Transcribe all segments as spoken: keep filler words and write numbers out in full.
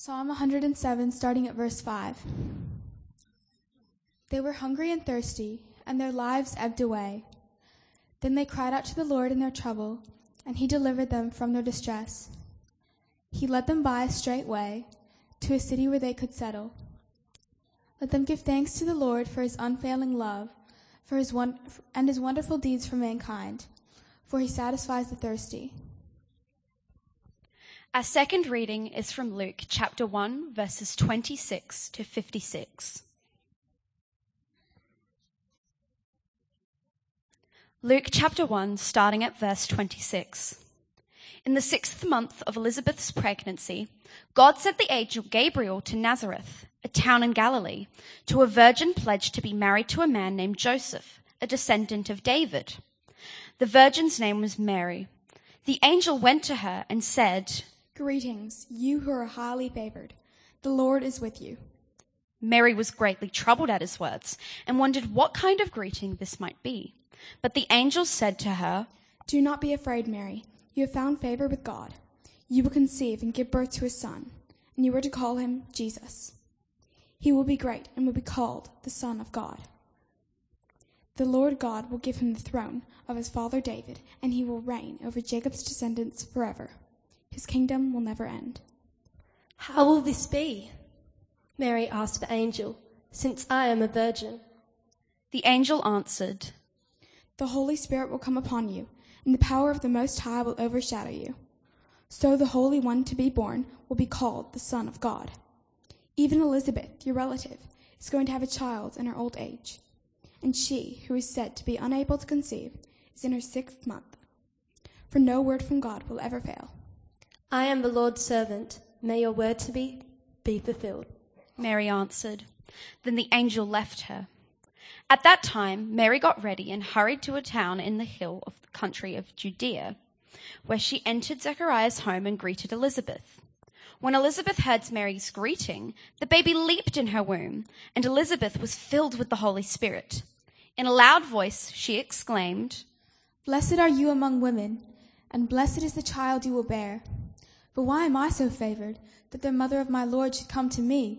Psalm one hundred seven, starting at verse five. They were hungry and thirsty, and their lives ebbed away. Then they cried out to the Lord in their trouble, and he delivered them from their distress. He led them by a straight way to a city where they could settle. Let them give thanks to the Lord for his unfailing love, for his one, and his wonderful deeds for mankind, for he satisfies the thirsty. Our second reading is from Luke chapter one, verses twenty-six to fifty-six. Luke chapter one, starting at verse twenty-six. In the sixth month of Elizabeth's pregnancy, God sent the angel Gabriel to Nazareth, a town in Galilee, to a virgin pledged to be married to a man named Joseph, a descendant of David. The virgin's name was Mary. The angel went to her and said, "Greetings, you who are highly favored. The Lord is with you." Mary was greatly troubled at his words and wondered what kind of greeting this might be. But the angel said to her, "Do not be afraid, Mary. You have found favor with God. You will conceive and give birth to a son, and you are to call him Jesus. He will be great and will be called the Son of God. The Lord God will give him the throne of his father David, and he will reign over Jacob's descendants forever. His kingdom will never end." "How will this be?" Mary asked the angel, "since I am a virgin?" The angel answered, "The Holy Spirit will come upon you, and the power of the Most High will overshadow you. So the Holy One to be born will be called the Son of God. Even Elizabeth, your relative, is going to have a child in her old age, and she, who is said to be unable to conceive, is in her sixth month. For no word from God will ever fail." "I am the Lord's servant. May your word to be be fulfilled." Mary answered. Then the angel left her. At that time, Mary got ready and hurried to a town in the hill of the country of Judea, where she entered Zechariah's home and greeted Elizabeth. When Elizabeth heard Mary's greeting, the baby leaped in her womb, and Elizabeth was filled with the Holy Spirit. In a loud voice, she exclaimed, "Blessed are you among women, and blessed is the child you will bear. But why am I so favored that the mother of my Lord should come to me?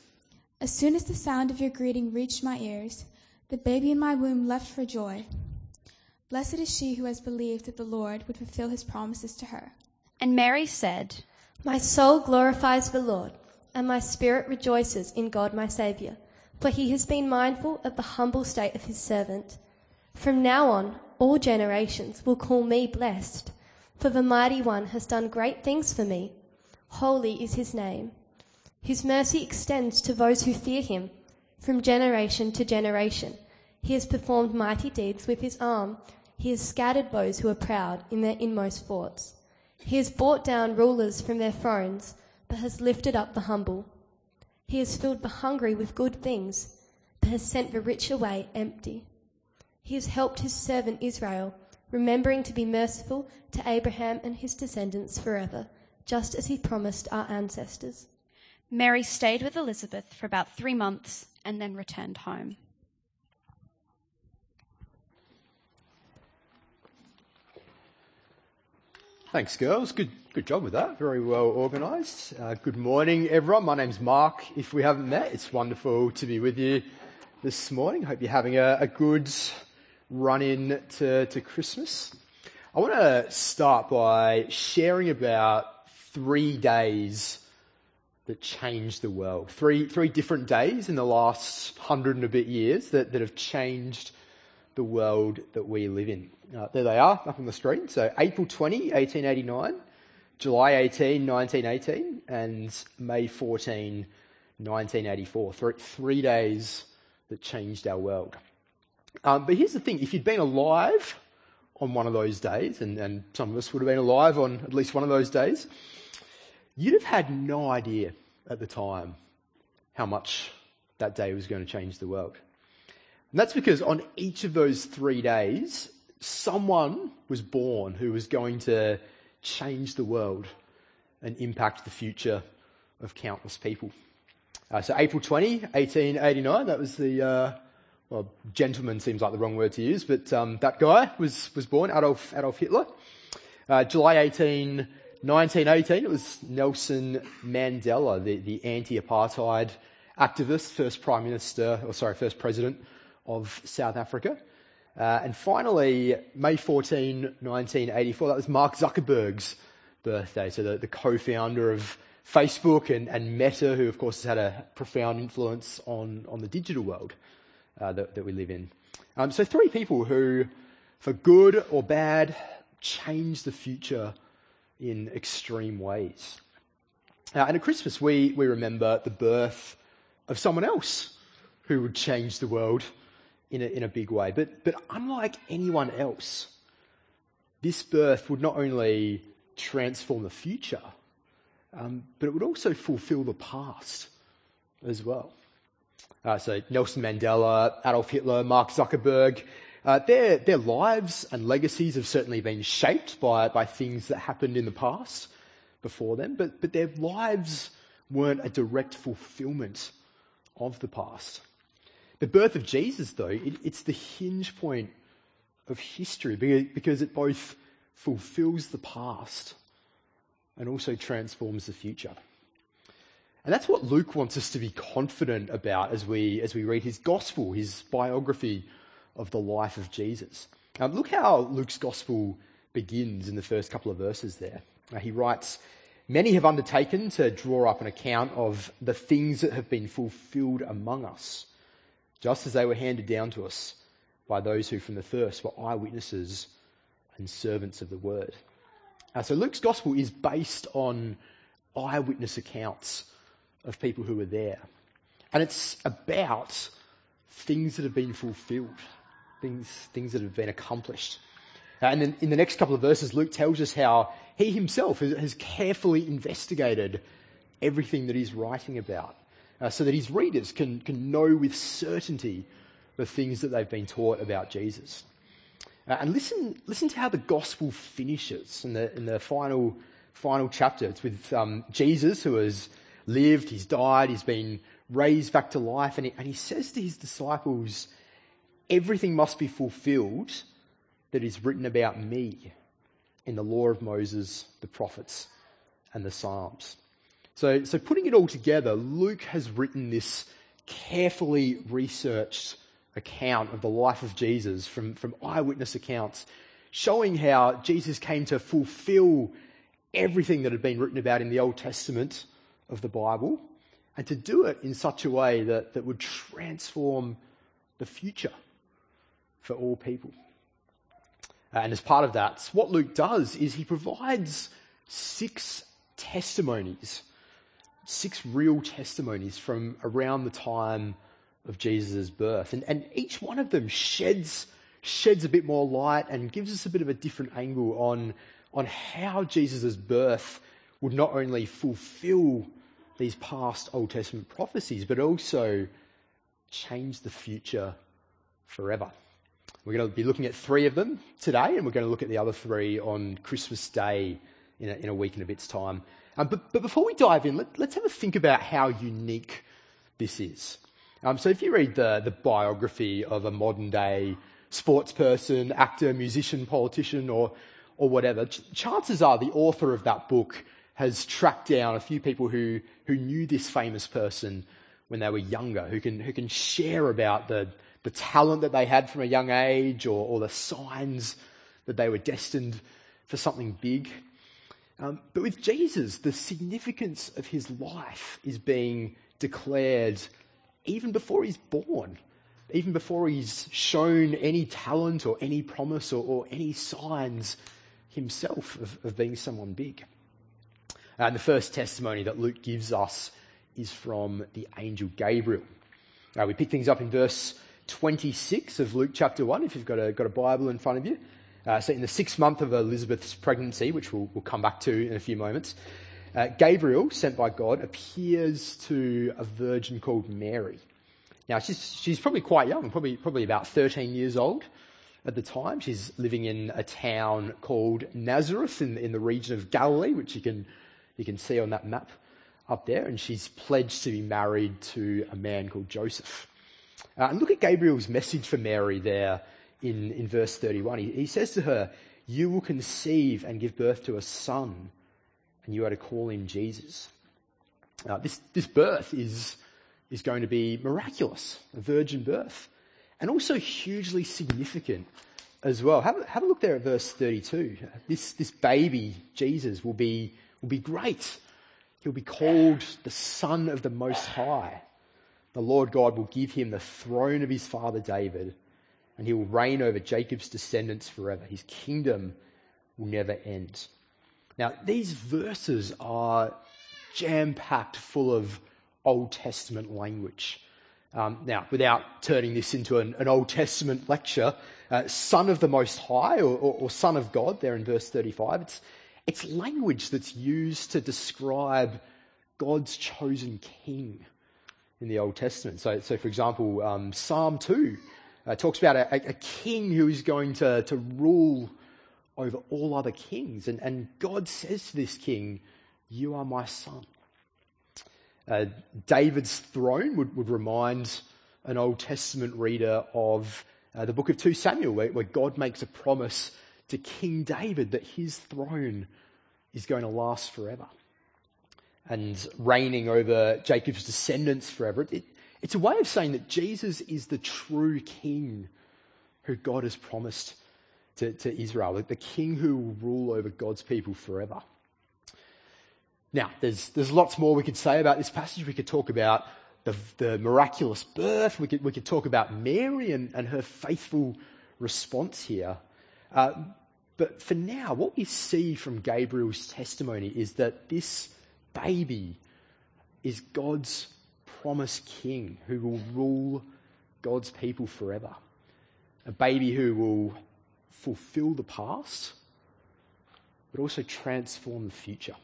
As soon as the sound of your greeting reached my ears, the baby in my womb leapt for joy. Blessed is she who has believed that the Lord would fulfill his promises to her." And Mary said, "My soul glorifies the Lord, and my spirit rejoices in God my Saviour, for he has been mindful of the humble state of his servant. From now on, all generations will call me blessed, for the Mighty One has done great things for me. Holy is his name. His mercy extends to those who fear him. From generation to generation, he has performed mighty deeds with his arm. He has scattered those who are proud in their inmost thoughts. He has brought down rulers from their thrones, but has lifted up the humble. He has filled the hungry with good things, but has sent the rich away empty. He has helped his servant Israel, remembering to be merciful to Abraham and his descendants forever, just as he promised our ancestors." Mary stayed with Elizabeth for about three months and then returned home. Thanks, girls. Good good job with that. Very well organised. Uh, good morning, everyone. My name's Mark. If we haven't met, it's wonderful to be with you this morning. Hope you're having a, a good run-in to, to Christmas. I want to start by sharing about three days that changed the world. Three three different days in the last hundred and a bit years that, that have changed the world that we live in. Uh, there they are, up on the screen. So April twentieth, eighteen eighty-nine, July eighteenth, nineteen eighteen, and May fourteenth, nineteen eighty-four. Three, three days that changed our world. Um, but here's the thing, if you'd been alive on one of those days, and, and some of us would have been alive on at least one of those days, you'd have had no idea at the time how much that day was going to change the world. And that's because on each of those three days, someone was born who was going to change the world and impact the future of countless people. Uh, so April twentieth, eighteen eighty-nine, that was the, uh, well, gentleman seems like the wrong word to use, but um, that guy was, was born, Adolf, Adolf Hitler. Uh, July eighteenth, nineteen eighteen, it was Nelson Mandela, the, the anti-apartheid activist, first prime minister, or sorry, first president of South Africa. Uh, and finally, May fourteenth, nineteen eighty-four, that was Mark Zuckerberg's birthday, so the, the co-founder of Facebook and, and Meta, who of course has had a profound influence on, on the digital world uh, that, that we live in. Um, so three people who, for good or bad, changed the future in extreme ways. Uh, and at Christmas, we, we remember the birth of someone else who would change the world in a, in a big way. But, but unlike anyone else, this birth would not only transform the future, um, but it would also fulfill the past as well. Uh, so Nelson Mandela, Adolf Hitler, Mark Zuckerberg, uh, their their lives and legacies have certainly been shaped by by things that happened in the past before them, but but their lives weren't a direct fulfillment of the past. The birth of Jesus, though, it, it's the hinge point of history because, because it both fulfills the past and also transforms the future. And that's what Luke wants us to be confident about as we as we read his gospel, his biography of the life of Jesus. Um, look how Luke's gospel begins in the first couple of verses there. Uh, he writes, "Many have undertaken to draw up an account of the things that have been fulfilled among us, just as they were handed down to us by those who from the first were eyewitnesses and servants of the word." Uh, so Luke's gospel is based on eyewitness accounts of people who were there. And it's about things that have been fulfilled, things, things that have been accomplished. Uh, and then in the next couple of verses, Luke tells us how he himself has, has carefully investigated everything that he's writing about, uh, so that his readers can, can know with certainty the things that they've been taught about Jesus. Uh, and listen, listen to how the gospel finishes in the in the final final chapter. It's with um, Jesus, who has lived, he's died, he's been raised back to life, and he, and he says to his disciples, "Everything must be fulfilled that is written about me in the law of Moses, the prophets, and the Psalms." So, so putting it all together, Luke has written this carefully researched account of the life of Jesus from, from eyewitness accounts, showing how Jesus came to fulfill everything that had been written about in the Old Testament of the Bible, and to do it in such a way that, that would transform the future for all people. And as part of that, what Luke does is he provides six testimonies, six real testimonies from around the time of Jesus' birth. And, and each one of them sheds sheds a bit more light and gives us a bit of a different angle on, on how Jesus' birth would not only fulfill these past Old Testament prophecies, but also change the future forever. We're going to be looking at three of them today, and we're going to look at the other three on Christmas Day in a, in a week and a bit's time. Um, but, but before we dive in, let, let's have a think about how unique this is. Um, so if you read the, the biography of a modern day sports person, actor, musician, politician, or or whatever, ch- chances are the author of that book has tracked down a few people who, who knew this famous person when they were younger, who can who can share about the, the talent that they had from a young age, or, or the signs that they were destined for something big. Um, but with Jesus, the significance of his life is being declared even before he's born, even before he's shown any talent or any promise or, or any signs himself of, of being someone big. And the first testimony that Luke gives us is from the angel Gabriel. Uh, we pick things up in verse twenty-six of Luke chapter one, if you've got a, got a Bible in front of you. Uh, so in the sixth month of Elizabeth's pregnancy, which we'll, we'll come back to in a few moments, Uh, Gabriel, sent by God, appears to a virgin called Mary. Now, she's she's probably quite young, probably probably about thirteen years old at the time. She's living in a town called Nazareth in in the region of Galilee, which you can you can see on that map up there. And she's pledged to be married to a man called Joseph. Uh, and look at Gabriel's message for Mary there in in verse thirty-one. He, he says to her, "You will conceive and give birth to a son, and you are to call him Jesus. Uh, this, this birth is, is going to be miraculous, a virgin birth, and also hugely significant as well. Have, a- have a look there at verse thirty-two. This, this baby, Jesus, will be, will be great. He'll be called the Son of the Most High. The Lord God will give him the throne of his father David, and he will reign over Jacob's descendants forever. His kingdom will never end. Now, these verses are jam-packed full of Old Testament language. Um, now, without turning this into an, an Old Testament lecture, uh, Son of the Most High, or, or, or Son of God, there in verse thirty-five, it's, it's language that's used to describe God's chosen king in the Old Testament. So, so for example, um, Psalm two uh, talks about a, a king who is going to, to rule over all other kings. And, and God says to this king, "You are my son." Uh, David's throne would, would remind an Old Testament reader of uh, the book of Second Samuel, where, where God makes a promise to King David that his throne is going to last forever and reigning over Jacob's descendants forever. It, it's a way of saying that Jesus is the true king who God has promised to, to Israel, the king who will rule over God's people forever. Now, there's there's lots more we could say about this passage. We could talk about the, the miraculous birth. We could we could talk about Mary and, and her faithful response here. Uh, but for now, what we see from Gabriel's testimony is that this baby is God's promised king who will rule God's people forever. A baby who will fulfill the past, but also transform the future.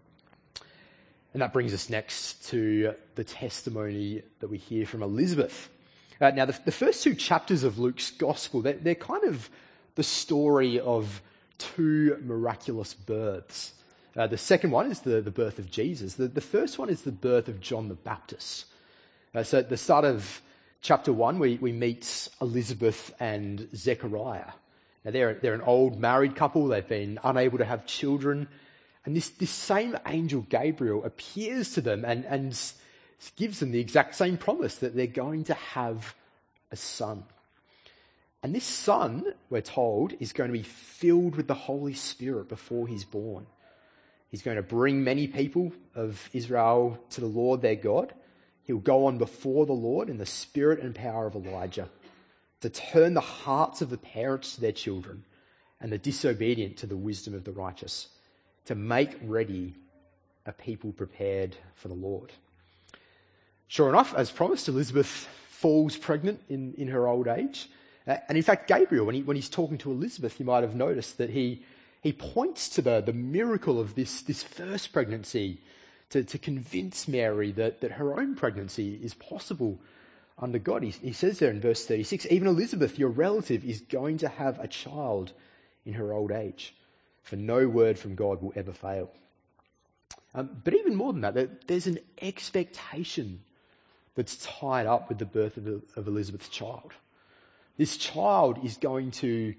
And that brings us next to the testimony that we hear from Elizabeth. Uh, now, the, the first two chapters of Luke's gospel, they're, they're kind of the story of two miraculous births. Uh, the second one is the, the birth of Jesus. The, the first one is the birth of John the Baptist. Uh, so at the start of chapter one, we, we meet Elizabeth and Zechariah. Now, they're, they're an old married couple. They've been unable to have children. And this, this same angel Gabriel appears to them and, and gives them the exact same promise that they're going to have a son. And this son, we're told, is going to be filled with the Holy Spirit before he's born. He's going to bring many people of Israel to the Lord their God. He'll go on before the Lord in the spirit and power of Elijah to turn the hearts of the parents to their children and the disobedient to the wisdom of the righteous, to make ready a people prepared for the Lord. Sure enough, as promised, Elizabeth falls pregnant in, in her old age. Uh, and in fact, Gabriel, when, he, when he's talking to Elizabeth, you might have noticed that he, he points to the, the miracle of this, this first pregnancy to, to convince Mary that, that her own pregnancy is possible under God. He, he says there in verse thirty-six, "Even Elizabeth, your relative, is going to have a child in her old age. For no word from God will ever fail." Um, but even more than that, there, there's an expectation that's tied up with the birth of, of Elizabeth's child. This child is going to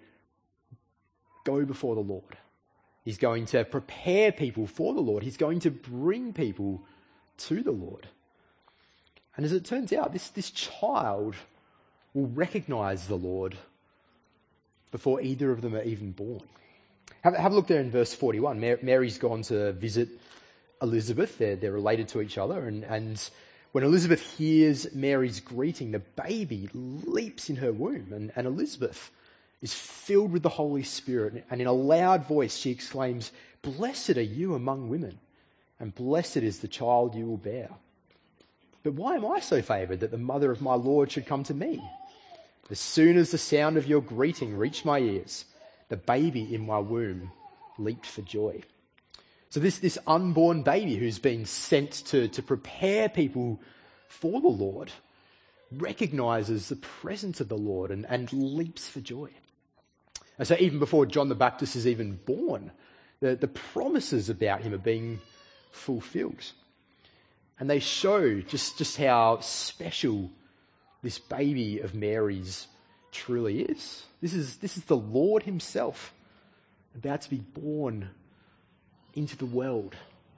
go before the Lord. He's going to prepare people for the Lord. He's going to bring people to the Lord. And as it turns out, this, this child will recognize the Lord before either of them are even born. Have, have a look there in verse forty-one. Mar- Mary's gone to visit Elizabeth. They're, they're related to each other. And, and when Elizabeth hears Mary's greeting, the baby leaps in her womb. And, and Elizabeth is filled with the Holy Spirit. And in a loud voice, she exclaims, "Blessed are you among women, and blessed is the child you will bear. But why am I so favoured that the mother of my Lord should come to me? As soon as the sound of your greeting reached my ears, the baby in my womb leaped for joy." So this, this unborn baby who's been sent to, to prepare people for the Lord recognises the presence of the Lord and, and leaps for joy. And so even before John the Baptist is even born, the, the promises about him are being fulfilled. And they show just, just how special this baby of Mary's truly is. This is this is the Lord himself about to be born into the world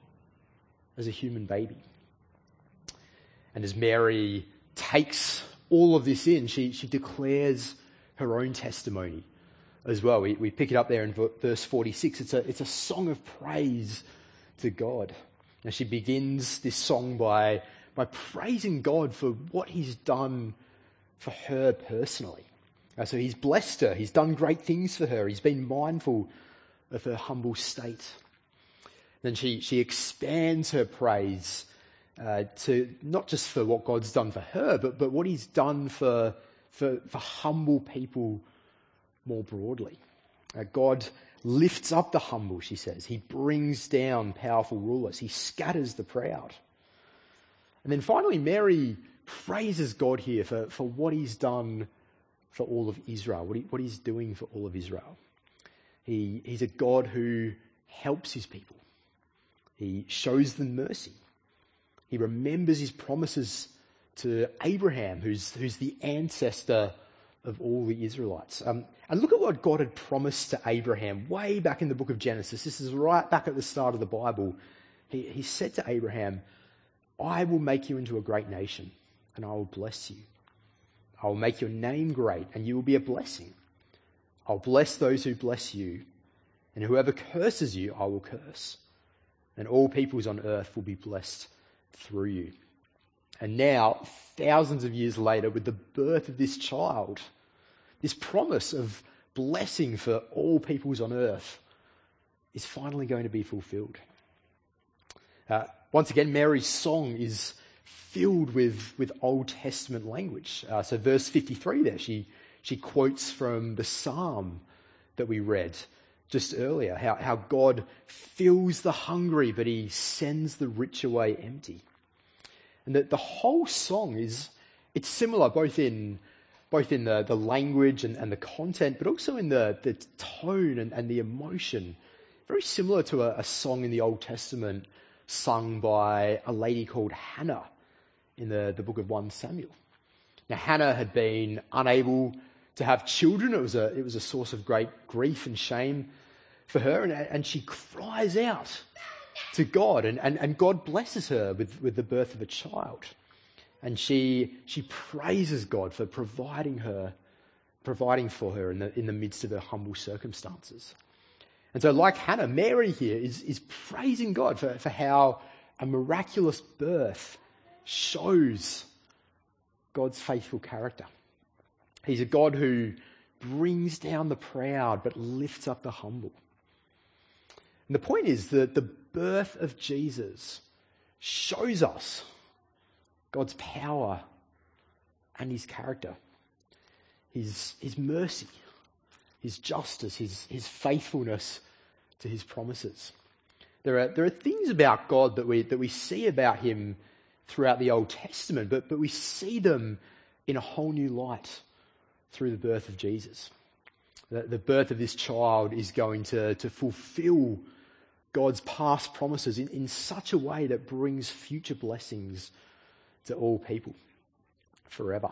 as a human baby. And as Mary takes all of this in, she, she declares her own testimony as well. We, we pick it up there in verse forty-six. It's a, it's a song of praise to God. Now she begins this song by, by praising God for what he's done for her personally. Uh, so he's blessed her. He's done great things for her. He's been mindful of her humble state. Then she, she expands her praise uh, to not just for what God's done for her, but, but what he's done for, for, for humble people more broadly. Uh, God lifts up the humble, she says. He brings down powerful rulers. He scatters the proud. And then finally, Mary praises God here for, for what he's done for all of Israel, what, he, what he's doing for all of Israel. He, he's a God who helps his people. He shows them mercy. He remembers his promises to Abraham, who's, who's the ancestor of all the Israelites. Um, and look at what God had promised to Abraham way back in the book of Genesis. This is right back at the start of the Bible. He, he said to Abraham, I will make you into a great nation, and I will bless you. I will make your name great, and you will be a blessing. I'll bless those who bless you, and whoever curses you, I will curse. And all peoples on earth will be blessed through you. And now, thousands of years later, with the birth of this child, this promise of blessing for all peoples on earth is finally going to be fulfilled. Uh, once again, Mary's song is filled with, with Old Testament language. Uh, so verse fifty-three there, she, she quotes from the psalm that we read just earlier, how, how God fills the hungry, but he sends the rich away empty. And that the whole song is, it's similar both in both in the, the language and, and the content, but also in the, the tone and, and the emotion. Very similar to a, a song in the Old Testament sung by a lady called Hannah in the, the book of First Samuel. Now Hannah had been unable to have children. It was a, it was a source of great grief and shame for her, and, and she cries out to God, and, and, and God blesses her with, with the birth of a child. And she she praises God for providing her, providing for her in the in the midst of her humble circumstances. And so like Hannah, Mary here is, is praising God for, for how a miraculous birth shows God's faithful character. He's a God who brings down the proud but lifts up the humble. And the point is that the birth of Jesus shows us God's power and his character, his, his mercy, his justice, his, his faithfulness to his promises. There are, there are things about God that we, that we see about him throughout the Old Testament, but, but we see them in a whole new light through the birth of Jesus. The, the birth of this child is going to, to fulfill God's past promises in, in such a way that brings future blessings to all people forever.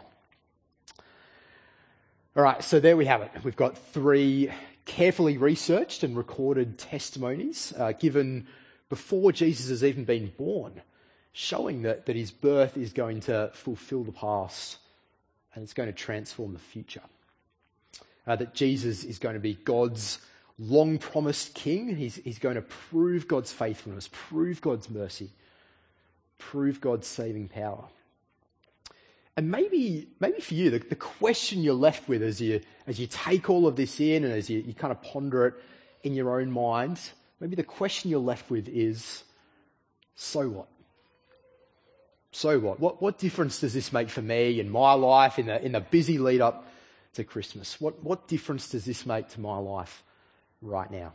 All right, so there we have it. We've got three carefully researched and recorded testimonies uh, given before Jesus has even been born, showing that, that his birth is going to fulfill the past and it's going to transform the future. Uh, that Jesus is going to be God's long-promised king. He's, he's going to prove God's faithfulness, prove God's mercy, prove God's saving power. And maybe maybe for you, the, the question you're left with as you as you take all of this in and as you, you kind of ponder it in your own mind, maybe the question you're left with is, so what? So what? What what difference does this make for me in my life, in the in the busy lead up to Christmas? What what difference does this make to my life right now?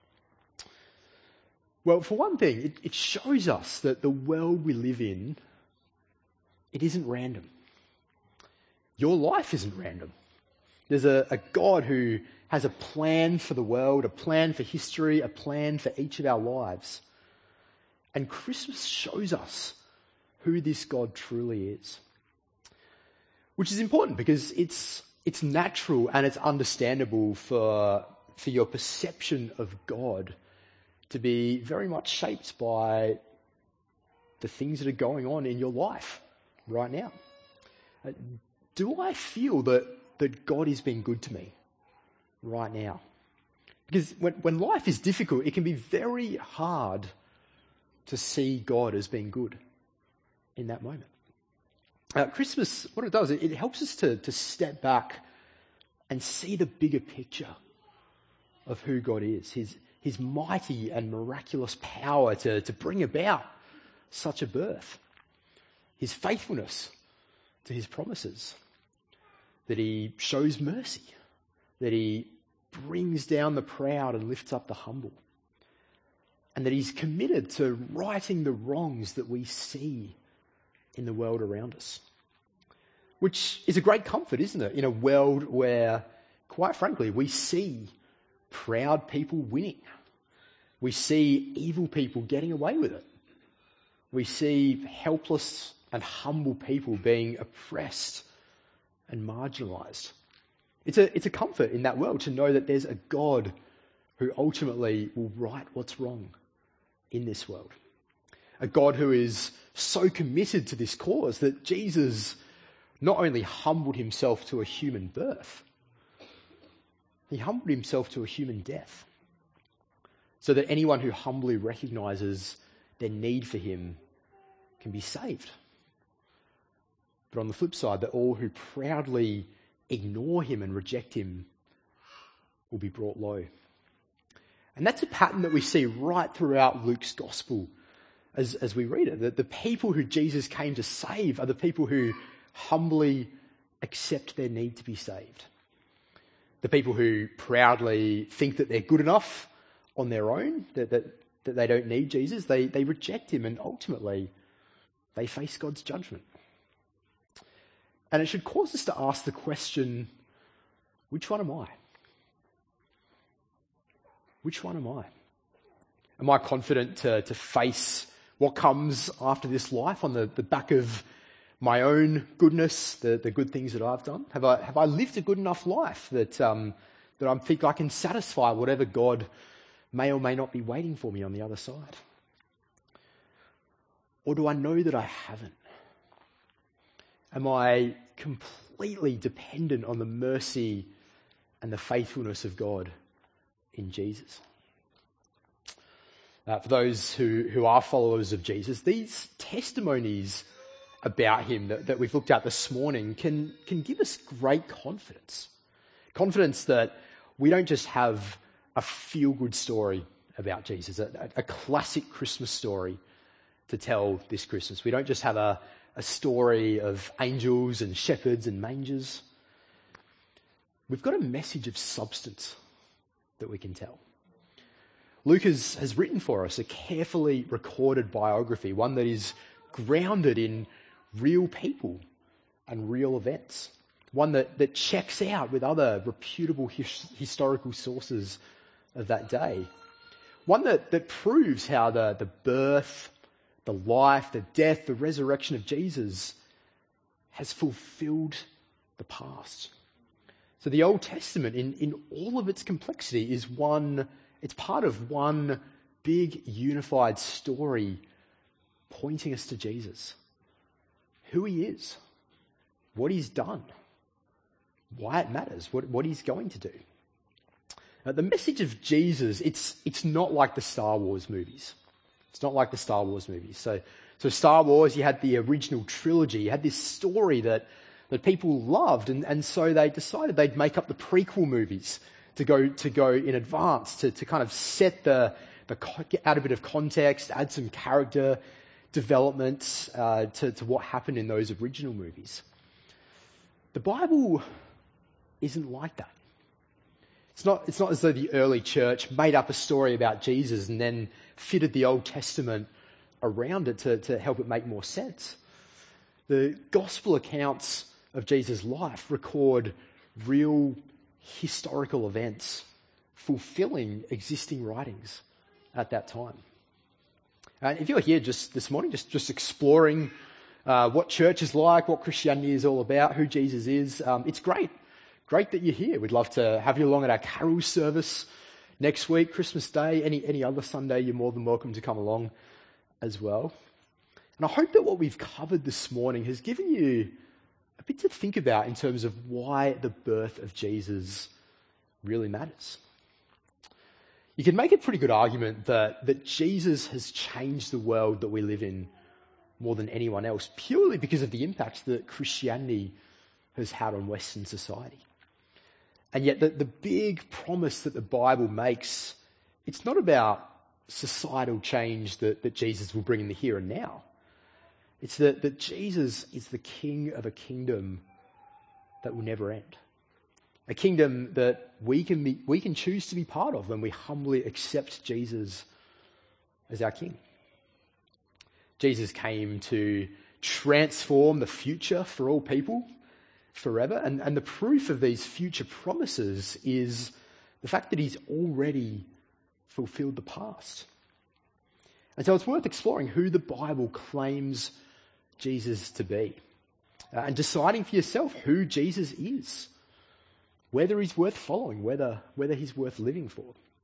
Well, for one thing, it, it shows us that the world we live in, it isn't random. Your life isn't random. There's a, a God who has a plan for the world, a plan for history, a plan for each of our lives. And Christmas shows us who this God truly is. Which is important because it's it's natural and it's understandable for, for your perception of God to be very much shaped by the things that are going on in your life right now. Uh, do I feel that, that God is being good to me right now? Because when, when life is difficult, it can be very hard to see God as being good in that moment. Uh, Christmas, what it does, it, it helps us to, to step back and see the bigger picture of who God is, his, his mighty and miraculous power to, to bring about such a birth, his faithfulness to his promises, that he shows mercy, that he brings down the proud and lifts up the humble, and that he's committed to righting the wrongs that we see in the world around us. Which is a great comfort, isn't it? In a world where, quite frankly, we see proud people winning. We see evil people getting away with it. We see helpless and humble people being oppressed and marginalised. It's a, it's a comfort in that world to know that there's a God who ultimately will right what's wrong in this world. A God who is so committed to this cause that Jesus not only humbled himself to a human birth, he humbled himself to a human death, so that anyone who humbly recognises their need for him can be saved. But on the flip side, that all who proudly ignore him and reject him will be brought low. And that's a pattern that we see right throughout Luke's gospel as, as we read it. That the people who Jesus came to save are the people who humbly accept their need to be saved. The people who proudly think that they're good enough on their own, that, that, that they don't need Jesus, they, they reject him, and ultimately they face God's judgment. And it should cause us to ask the question, which one am I? Which one am I? Am I confident to, to face what comes after this life on the, the back of my own goodness, the, the good things that I've done? Have I have I lived a good enough life that um, that I think I can satisfy whatever God may or may not be waiting for me on the other side? Or do I know that I haven't? Am I completely dependent on the mercy and the faithfulness of God in Jesus? Uh, for those who, who are followers of Jesus, these testimonies about him that, that we've looked at this morning can, can give us great confidence. Confidence that we don't just have a feel-good story about Jesus, a, a classic Christmas story to tell this Christmas. We don't just have a, a story of angels and shepherds and mangers. We've got a message of substance that we can tell. Luke has, has written for us a carefully recorded biography, one that is grounded in real people and real events, one that, that checks out with other reputable his, historical sources of that day, one that, that proves how the, the birth, the life, the death, the resurrection of Jesus has fulfilled the past. So the Old Testament, in, in all of its complexity, is one, it's part of one big unified story pointing us to Jesus. Who he is, what he's done, why it matters, what, what he's going to do. Now, the message of Jesus, it's it's not like the Star Wars movies. It's not like the Star Wars movies. So, so Star Wars, you had the original trilogy, you had this story that, that people loved, and, and so they decided they'd make up the prequel movies to go to go in advance, to, to kind of set the, the, add a bit of context, add some character development uh, to, to what happened in those original movies. The Bible isn't like that. It's not, it's not as though the early church made up a story about Jesus and then fitted the Old Testament around it to, to help it make more sense. The gospel accounts of Jesus' life record real historical events fulfilling existing writings at that time. And if you're here just this morning, just, just exploring uh, what church is like, what Christianity is all about, who Jesus is, um, it's great. Great that you're here. We'd love to have you along at our carol service next week, Christmas Day, any, any other Sunday, you're more than welcome to come along as well. And I hope that what we've covered this morning has given you a bit to think about in terms of why the birth of Jesus really matters. You can make a pretty good argument that, that Jesus has changed the world that we live in more than anyone else, purely because of the impact that Christianity has had on Western society. And yet the, the big promise that the Bible makes, it's not about societal change that, that Jesus will bring in the here and now. It's that, that Jesus is the king of a kingdom that will never end. A kingdom that we can be, we can choose to be part of when we humbly accept Jesus as our king. Jesus came to transform the future for all people forever. And, and the proof of these future promises is the fact that he's already fulfilled the past. And so it's worth exploring who the Bible claims Jesus to be, uh, and deciding for yourself who Jesus is, whether he's worth following, whether whether he's worth living for.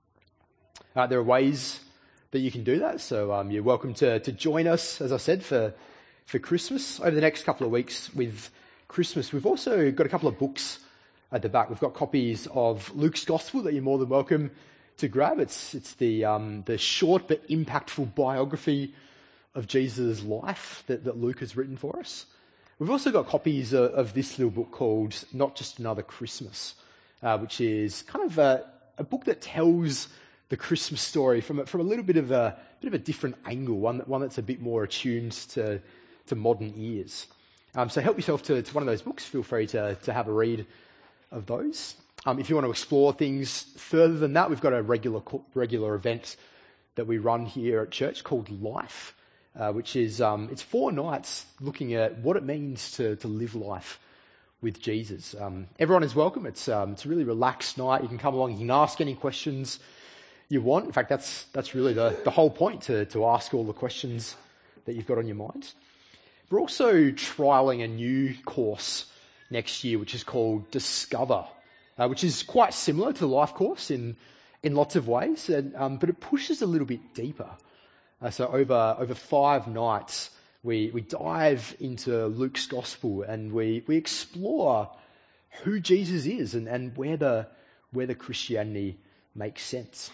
Uh, there are ways that you can do that, so um, you're welcome to to join us, as I said, for for Christmas over the next couple of weeks with Christmas. We've also got a couple of books at the back. We've got copies of Luke's Gospel that you're more than welcome to grab. It's it's the um, the short but impactful biography of Jesus' life that, that Luke has written for us. We've also got copies of, of this little book called Not Just Another Christmas, uh, which is kind of a, a book that tells the Christmas story from a, from a little bit of a bit of a different angle, one that, one that's a bit more attuned to to modern ears. Um, so help yourself to, to one of those books. Feel free to to have a read of those. Um, if you want to explore things further than that, we've got a regular regular event that we run here at church called Life. Uh, which is, um, it's four nights looking at what it means to, to live life with Jesus. Um, everyone is welcome. It's, um, it's a really relaxed night. You can come along, you can ask any questions you want. In fact, that's, that's really the, the whole point, to, to ask all the questions that you've got on your mind. We're also trialling a new course next year, which is called Discover, uh, which is quite similar to the Life course in, in lots of ways, and, um, but it pushes a little bit deeper. Uh, so over over five nights, we we dive into Luke's Gospel and we we explore who Jesus is and, and whether whether Christianity makes sense.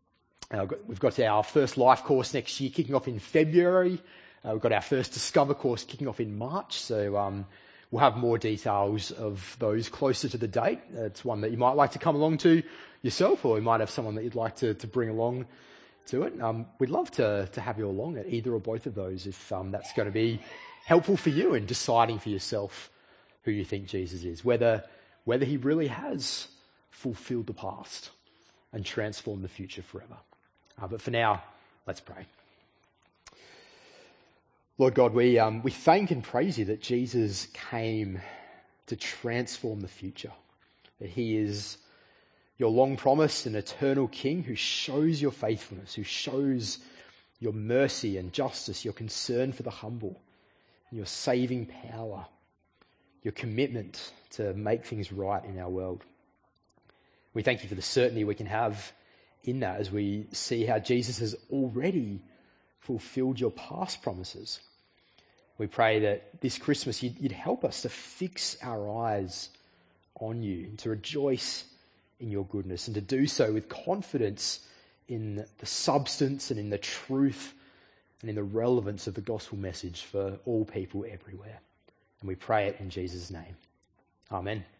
Uh, we've got our first Life course next year kicking off in February. Uh, we've got our first Discover course kicking off in March. So um, we'll have more details of those closer to the date. Uh, it's one that you might like to come along to yourself, or you might have someone that you'd like to, to bring along to it. Um, we'd love to to have you along at either or both of those if um, that's going to be helpful for you in deciding for yourself who you think Jesus is, whether whether he really has fulfilled the past and transformed the future forever. Uh, but for now, let's pray. Lord God, we um, we thank and praise you that Jesus came to transform the future, that he is your long promised and eternal King who shows your faithfulness, who shows your mercy and justice, your concern for the humble, and your saving power, your commitment to make things right in our world. We thank you for the certainty we can have in that as we see how Jesus has already fulfilled your past promises. We pray that this Christmas you'd, you'd help us to fix our eyes on you and to rejoice in your goodness, and to do so with confidence in the substance and in the truth and in the relevance of the gospel message for all people everywhere. And we pray it in Jesus' name. Amen.